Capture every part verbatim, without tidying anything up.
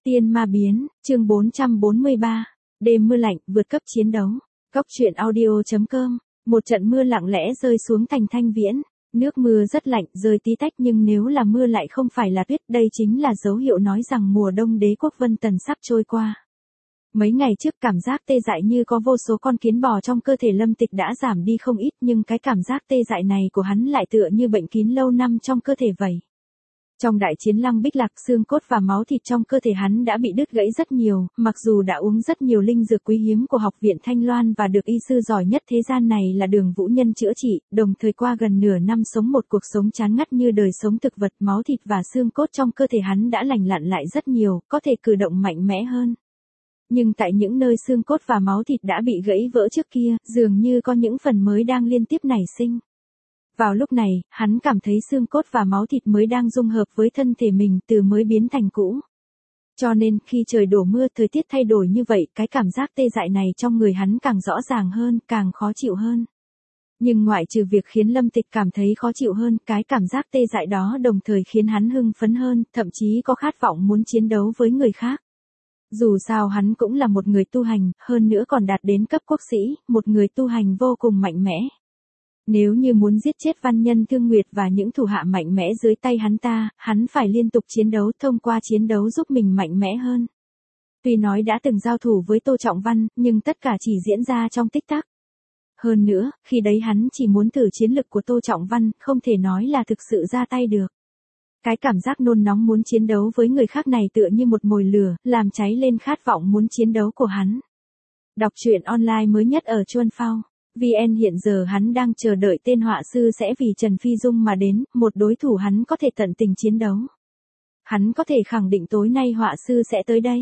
Tiên ma biến, chương bốn trăm bốn mươi ba, đêm mưa lạnh, vượt cấp chiến đấu. Cốc truyện audio chấm com, một trận mưa lặng lẽ rơi xuống thành Thanh Viễn. Nước mưa rất lạnh, rơi tí tách nhưng nếu là mưa lại không phải là tuyết, đây chính là dấu hiệu nói rằng mùa đông đế quốc Vân Tần sắp trôi qua. Mấy ngày trước cảm giác tê dại như có vô số con kiến bò trong cơ thể Lâm Tịch đã giảm đi không ít, nhưng cái cảm giác tê dại này của hắn lại tựa như bệnh kín lâu năm trong cơ thể vậy. Trong đại chiến Lăng Bích Lạc, xương cốt và máu thịt trong cơ thể hắn đã bị đứt gãy rất nhiều, mặc dù đã uống rất nhiều linh dược quý hiếm của học viện Thanh Loan và được y sư giỏi nhất thế gian này là Đường Vũ Nhân chữa trị, đồng thời qua gần nửa năm sống một cuộc sống chán ngắt như đời sống thực vật, máu thịt và xương cốt trong cơ thể hắn đã lành lặn lại rất nhiều, có thể cử động mạnh mẽ hơn. Nhưng tại những nơi xương cốt và máu thịt đã bị gãy vỡ trước kia, dường như có những phần mới đang liên tiếp nảy sinh. Vào lúc này, hắn cảm thấy xương cốt và máu thịt mới đang dung hợp với thân thể mình, từ mới biến thành cũ. Cho nên, khi trời đổ mưa, thời tiết thay đổi như vậy, cái cảm giác tê dại này trong người hắn càng rõ ràng hơn, càng khó chịu hơn. Nhưng ngoại trừ việc khiến Lâm Tịch cảm thấy khó chịu hơn, cái cảm giác tê dại đó đồng thời khiến hắn hưng phấn hơn, thậm chí có khát vọng muốn chiến đấu với người khác. Dù sao hắn cũng là một người tu hành, hơn nữa còn đạt đến cấp quốc sĩ, một người tu hành vô cùng mạnh mẽ. Nếu như muốn giết chết Văn Nhân Thương Nguyệt và những thủ hạ mạnh mẽ dưới tay hắn ta, hắn phải liên tục chiến đấu, thông qua chiến đấu giúp mình mạnh mẽ hơn. Tuy nói đã từng giao thủ với Tô Trọng Văn, nhưng tất cả chỉ diễn ra trong tích tắc. Hơn nữa, khi đấy hắn chỉ muốn thử chiến lực của Tô Trọng Văn, không thể nói là thực sự ra tay được. Cái cảm giác nôn nóng muốn chiến đấu với người khác này tựa như một mồi lửa, làm cháy lên khát vọng muốn chiến đấu của hắn. Đọc truyện online mới nhất ở Chuan Phao. vê en hiện giờ hắn đang chờ đợi tên họa sư sẽ vì Trần Phi Dung mà đến, một đối thủ hắn có thể tận tình chiến đấu. Hắn có thể khẳng định tối nay họa sư sẽ tới đây.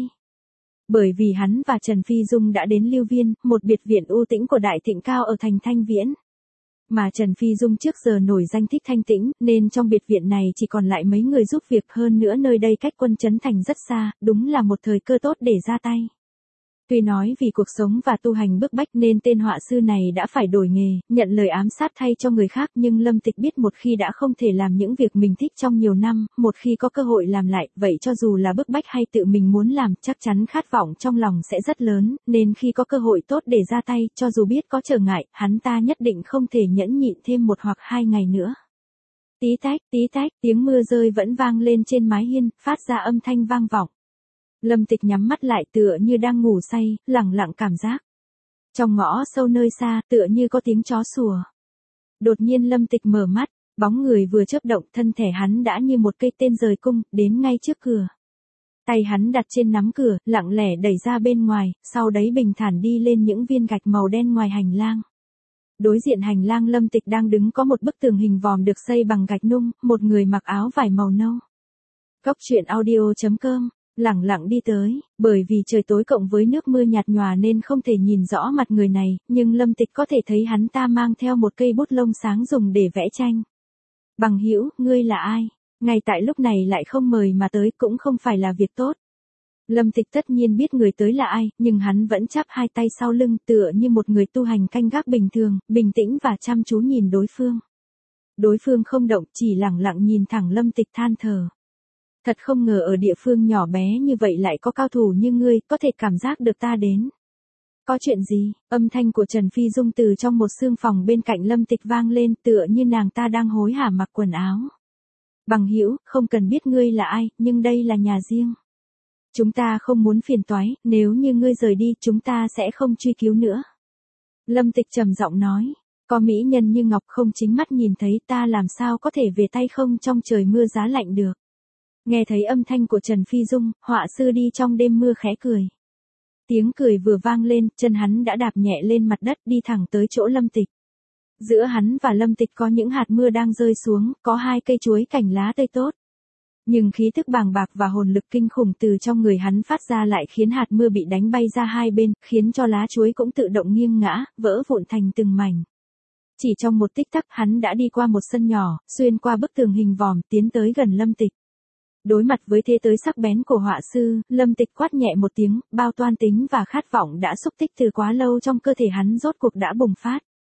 Bởi vì hắn và Trần Phi Dung đã đến Lưu Viên, một biệt viện u tĩnh của Đại Thịnh Cao ở thành Thanh Viễn. Mà Trần Phi Dung trước giờ nổi danh thích thanh tĩnh, nên trong biệt viện này chỉ còn lại mấy người giúp việc, hơn nữa nơi đây cách quân trấn thành rất xa, đúng là một thời cơ tốt để ra tay. Tuy nói vì cuộc sống và tu hành bức bách nên tên họa sư này đã phải đổi nghề, nhận lời ám sát thay cho người khác, nhưng Lâm Tịch biết một khi đã không thể làm những việc mình thích trong nhiều năm, một khi có cơ hội làm lại, vậy cho dù là bức bách hay tự mình muốn làm, chắc chắn khát vọng trong lòng sẽ rất lớn, nên khi có cơ hội tốt để ra tay, cho dù biết có trở ngại, hắn ta nhất định không thể nhẫn nhịn thêm một hoặc hai ngày nữa. Tí tách, tí tách, tiếng mưa rơi vẫn vang lên trên mái hiên, phát ra âm thanh vang vọng. Lâm Tịch nhắm mắt lại tựa như đang ngủ say, lẳng lặng cảm giác. Trong ngõ sâu nơi xa, tựa như có tiếng chó sủa. Đột nhiên Lâm Tịch mở mắt, bóng người vừa chớp động, thân thể hắn đã như một cây tên rời cung, đến ngay trước cửa. Tay hắn đặt trên nắm cửa, lặng lẽ đẩy ra bên ngoài, sau đấy bình thản đi lên những viên gạch màu đen ngoài hành lang. Đối diện hành lang Lâm Tịch đang đứng có một bức tường hình vòm được xây bằng gạch nung, một người mặc áo vải màu nâu. Cốc truyện audio chấm com lẳng lặng đi tới, bởi vì trời tối cộng với nước mưa nhạt nhòa nên không thể nhìn rõ mặt người này, nhưng Lâm Tịch có thể thấy hắn ta mang theo một cây bút lông sáng dùng để vẽ tranh. Bằng hữu, ngươi là ai? Ngay tại lúc này lại không mời mà tới cũng không phải là việc tốt. Lâm Tịch tất nhiên biết người tới là ai, nhưng hắn vẫn chắp hai tay sau lưng tựa như một người tu hành canh gác bình thường, bình tĩnh và chăm chú nhìn đối phương. Đối phương không động, chỉ lẳng lặng nhìn thẳng Lâm Tịch than thở. Thật không ngờ ở địa phương nhỏ bé như vậy lại có cao thủ như ngươi, có thể cảm giác được ta đến. Có chuyện gì? Âm thanh của Trần Phi Dung từ trong một xương phòng bên cạnh Lâm Tịch vang lên, tựa như nàng ta đang hối hả mặc quần áo. Bằng hữu, không cần biết ngươi là ai, nhưng đây là nhà riêng. Chúng ta không muốn phiền toái, nếu như ngươi rời đi, chúng ta sẽ không truy cứu nữa. Lâm Tịch trầm giọng nói, có mỹ nhân như ngọc không chính mắt nhìn thấy, ta làm sao có thể về tay không trong trời mưa giá lạnh được. Nghe thấy âm thanh của Trần Phi Dung, họa sư đi trong đêm mưa khẽ cười. Tiếng cười vừa vang lên, chân hắn đã đạp nhẹ lên mặt đất đi thẳng tới chỗ Lâm Tịch. Giữa hắn và Lâm Tịch có những hạt mưa đang rơi xuống, có hai cây chuối cành lá tươi tốt. Nhưng khí tức bàng bạc và hồn lực kinh khủng từ trong người hắn phát ra lại khiến hạt mưa bị đánh bay ra hai bên, khiến cho lá chuối cũng tự động nghiêng ngã, vỡ vụn thành từng mảnh. Chỉ trong một tích tắc hắn đã đi qua một sân nhỏ, xuyên qua bức tường hình vòm, tiến tới gần Lâm Tịch. Đối mặt với thế tới sắc bén của họa sư, Lâm Tịch quát nhẹ một tiếng, bao toan tính và khát vọng đã xúc tích từ quá lâu trong cơ thể hắn rốt cuộc đã bùng phát.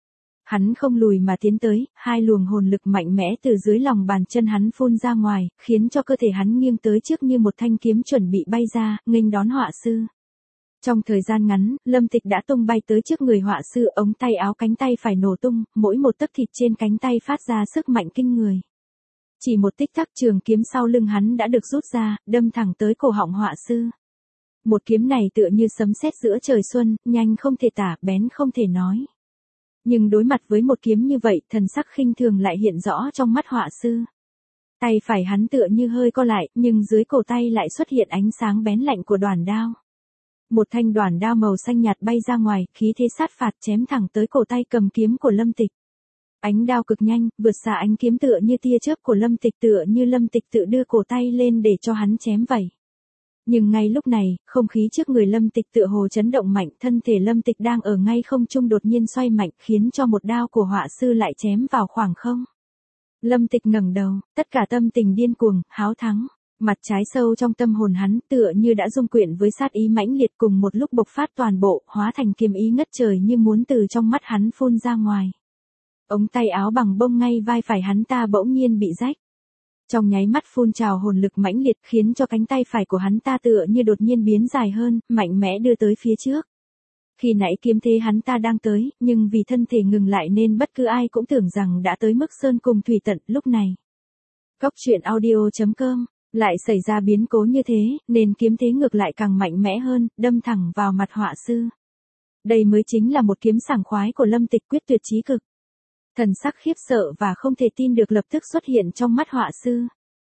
Hắn không lùi mà tiến tới, hai luồng hồn lực mạnh mẽ từ dưới lòng bàn chân hắn phun ra ngoài, khiến cho cơ thể hắn nghiêng tới trước như một thanh kiếm chuẩn bị bay ra, nghênh đón họa sư. Trong thời gian ngắn, Lâm Tịch đã tung bay tới trước người họa sư, ống tay áo cánh tay phải nổ tung, mỗi một tấc thịt trên cánh tay phát ra sức mạnh kinh người. Chỉ một tích tắc, trường kiếm sau lưng hắn đã được rút ra, đâm thẳng tới cổ họng họa sư. Một kiếm này tựa như sấm sét giữa trời xuân, nhanh không thể tả, bén không thể nói. Nhưng đối mặt với một kiếm như vậy, thần sắc khinh thường lại hiện rõ trong mắt họa sư. Tay phải hắn tựa như hơi co lại, nhưng dưới cổ tay lại xuất hiện ánh sáng bén lạnh của đoản đao. Một thanh đoản đao màu xanh nhạt bay ra ngoài, khí thế sát phạt chém thẳng tới cổ tay cầm kiếm của Lâm Tịch. Ánh đao cực nhanh, vượt xa ánh kiếm tựa như tia chớp của Lâm Tịch, tựa như Lâm Tịch tự đưa cổ tay lên để cho hắn chém vậy. Nhưng ngay lúc này, không khí trước người Lâm Tịch tựa hồ chấn động mạnh, thân thể Lâm Tịch đang ở ngay không trung đột nhiên xoay mạnh, khiến cho một đao của họa sư lại chém vào khoảng không. Lâm Tịch ngẩng đầu, tất cả tâm tình điên cuồng, háo thắng. Mặt trái sâu trong tâm hồn hắn tựa như đã dung quyện với sát ý mãnh liệt, cùng một lúc bộc phát toàn bộ, hóa thành kiếm ý ngất trời như muốn từ trong mắt hắn phun ra ngoài. Ống tay áo bằng bông ngay vai phải hắn ta bỗng nhiên bị rách. Trong nháy mắt phun trào hồn lực mãnh liệt, khiến cho cánh tay phải của hắn ta tựa như đột nhiên biến dài hơn, mạnh mẽ đưa tới phía trước. Khi nãy kiếm thế hắn ta đang tới, nhưng vì thân thể ngừng lại nên bất cứ ai cũng tưởng rằng đã tới mức sơn cùng thủy tận. Lúc này, Cốc truyện audio chấm com lại xảy ra biến cố như thế, nên kiếm thế ngược lại càng mạnh mẽ hơn, đâm thẳng vào mặt họa sư. Đây mới chính là một kiếm sảng khoái của Lâm Tịch, quyết tuyệt chí cực. Thần sắc khiếp sợ và không thể tin được lập tức xuất hiện trong mắt họa sư.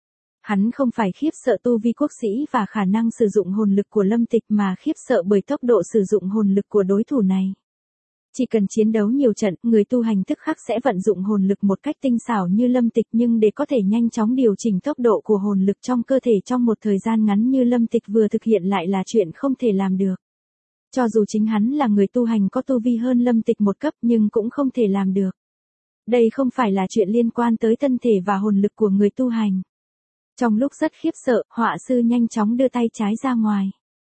Hắn không phải khiếp sợ tu vi quốc sĩ và khả năng sử dụng hồn lực của Lâm Tịch, mà khiếp sợ bởi tốc độ sử dụng hồn lực của đối thủ này. Chỉ cần chiến đấu nhiều trận, người tu hành tức khắc sẽ vận dụng hồn lực một cách tinh xảo như Lâm Tịch, nhưng để có thể nhanh chóng điều chỉnh tốc độ của hồn lực trong cơ thể trong một thời gian ngắn như Lâm Tịch vừa thực hiện lại là chuyện không thể làm được. Cho dù chính hắn là người tu hành có tu vi hơn Lâm Tịch một cấp nhưng cũng không thể làm được. Đây không phải là chuyện liên quan tới thân thể và hồn lực của người tu hành. Trong lúc rất khiếp sợ, họa sư nhanh chóng đưa tay trái ra ngoài.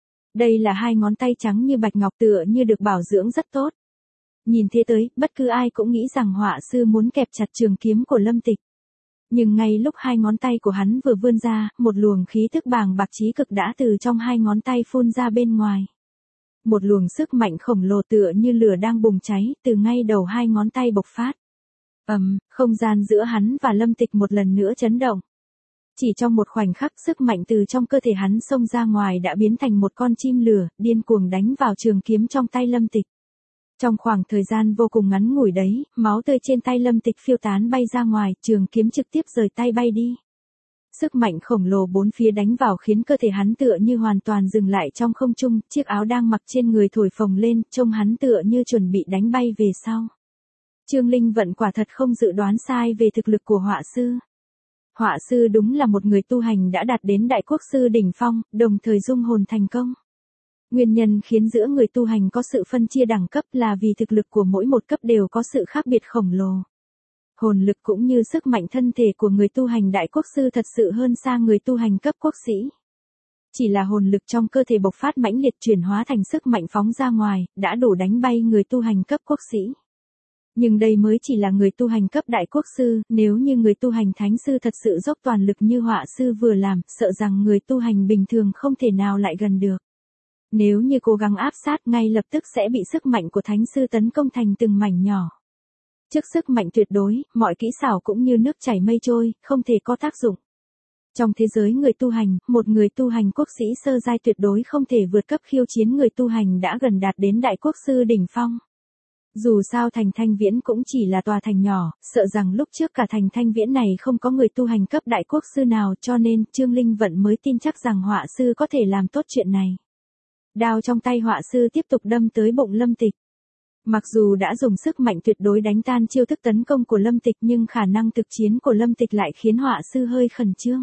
Đây là hai ngón tay trắng như bạch ngọc, tựa như được bảo dưỡng rất tốt. Nhìn thế tới, bất cứ ai cũng nghĩ rằng họa sư muốn kẹp chặt trường kiếm của Lâm Tịch. Nhưng ngay lúc hai ngón tay của hắn vừa vươn ra, một luồng khí tức bàng bạc chí cực đã từ trong hai ngón tay phun ra bên ngoài. Một luồng sức mạnh khổng lồ tựa như lửa đang bùng cháy, từ ngay đầu hai ngón tay bộc phát. Ầm, um, không gian giữa hắn và Lâm Tịch một lần nữa chấn động. Chỉ trong một khoảnh khắc, sức mạnh từ trong cơ thể hắn xông ra ngoài đã biến thành một con chim lửa, điên cuồng đánh vào trường kiếm trong tay Lâm Tịch. Trong khoảng thời gian vô cùng ngắn ngủi đấy, máu tươi trên tay Lâm Tịch phiêu tán bay ra ngoài, trường kiếm trực tiếp rời tay bay đi. Sức mạnh khổng lồ bốn phía đánh vào khiến cơ thể hắn tựa như hoàn toàn dừng lại trong không trung, chiếc áo đang mặc trên người thổi phồng lên, trông hắn tựa như chuẩn bị đánh bay về sau. Trương Linh Vận quả thật không dự đoán sai về thực lực của họa sư. Họa sư đúng là một người tu hành đã đạt đến đại quốc sư đỉnh phong, đồng thời dung hồn thành công. Nguyên nhân khiến giữa người tu hành có sự phân chia đẳng cấp là vì thực lực của mỗi một cấp đều có sự khác biệt khổng lồ. Hồn lực cũng như sức mạnh thân thể của người tu hành đại quốc sư thật sự hơn xa người tu hành cấp quốc sĩ. Chỉ là hồn lực trong cơ thể bộc phát mãnh liệt chuyển hóa thành sức mạnh phóng ra ngoài, đã đủ đánh bay người tu hành cấp quốc sĩ. Nhưng đây mới chỉ là người tu hành cấp đại quốc sư, nếu như người tu hành thánh sư thật sự dốc toàn lực như họa sư vừa làm, sợ rằng người tu hành bình thường không thể nào lại gần được. Nếu như cố gắng áp sát, ngay lập tức sẽ bị sức mạnh của thánh sư tấn công thành từng mảnh nhỏ. Trước sức mạnh tuyệt đối, mọi kỹ xảo cũng như nước chảy mây trôi, không thể có tác dụng. Trong thế giới người tu hành, một người tu hành quốc sĩ sơ giai tuyệt đối không thể vượt cấp khiêu chiến người tu hành đã gần đạt đến đại quốc sư đỉnh phong. Dù sao thành Thanh Viễn cũng chỉ là tòa thành nhỏ, sợ rằng lúc trước cả thành Thanh Viễn này không có người tu hành cấp đại quốc sư nào, cho nên Trương Linh Vận mới tin chắc rằng họa sư có thể làm tốt chuyện này. Đao trong tay họa sư tiếp tục đâm tới bụng Lâm Tịch. Mặc dù đã dùng sức mạnh tuyệt đối đánh tan chiêu thức tấn công của Lâm Tịch, nhưng khả năng thực chiến của Lâm Tịch lại khiến họa sư hơi khẩn trương.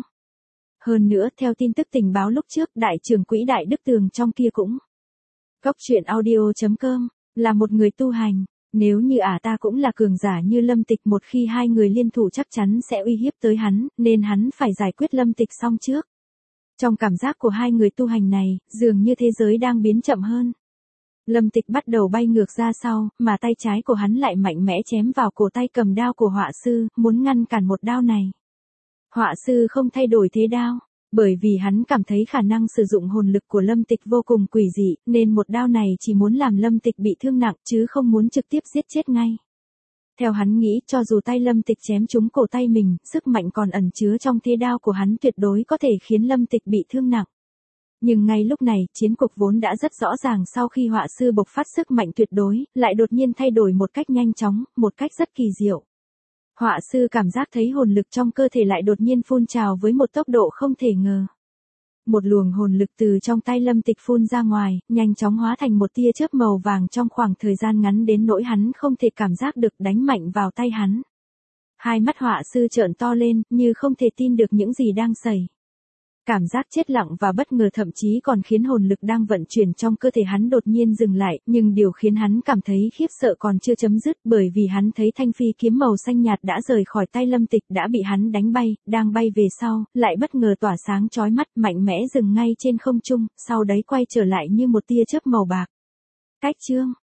Hơn nữa, theo tin tức tình báo lúc trước, đại trưởng quỹ Đại Đức Tường trong kia cũng Cốc truyện audio chấm com là một người tu hành. Nếu như ả ta cũng là cường giả như Lâm Tịch, một khi hai người liên thủ chắc chắn sẽ uy hiếp tới hắn, nên hắn phải giải quyết Lâm Tịch xong trước. Trong cảm giác của hai người tu hành này, dường như thế giới đang biến chậm hơn. Lâm Tịch bắt đầu bay ngược ra sau, mà tay trái của hắn lại mạnh mẽ chém vào cổ tay cầm đao của họa sư, muốn ngăn cản một đao này. Họa sư không thay đổi thế đao, bởi vì hắn cảm thấy khả năng sử dụng hồn lực của Lâm Tịch vô cùng quỷ dị, nên một đao này chỉ muốn làm Lâm Tịch bị thương nặng chứ không muốn trực tiếp giết chết ngay. Theo hắn nghĩ, cho dù tay Lâm Tịch chém trúng cổ tay mình, sức mạnh còn ẩn chứa trong thế đao của hắn tuyệt đối có thể khiến Lâm Tịch bị thương nặng. Nhưng ngay lúc này, chiến cục vốn đã rất rõ ràng sau khi họa sư bộc phát sức mạnh tuyệt đối, lại đột nhiên thay đổi một cách nhanh chóng, một cách rất kỳ diệu. Họa sư cảm giác thấy hồn lực trong cơ thể lại đột nhiên phun trào với một tốc độ không thể ngờ. Một luồng hồn lực từ trong tay Lâm Tịch phun ra ngoài, nhanh chóng hóa thành một tia chớp màu vàng trong khoảng thời gian ngắn đến nỗi hắn không thể cảm giác được đánh mạnh vào tay hắn. Hai mắt họa sư trợn to lên, như không thể tin được những gì đang xảy. Cảm giác chết lặng và bất ngờ thậm chí còn khiến hồn lực đang vận chuyển trong cơ thể hắn đột nhiên dừng lại, nhưng điều khiến hắn cảm thấy khiếp sợ còn chưa chấm dứt, bởi vì hắn thấy thanh phi kiếm màu xanh nhạt đã rời khỏi tay Lâm Tịch, đã bị hắn đánh bay, đang bay về sau, lại bất ngờ tỏa sáng chói mắt, mạnh mẽ dừng ngay trên không trung, sau đấy quay trở lại như một tia chớp màu bạc. Cách chương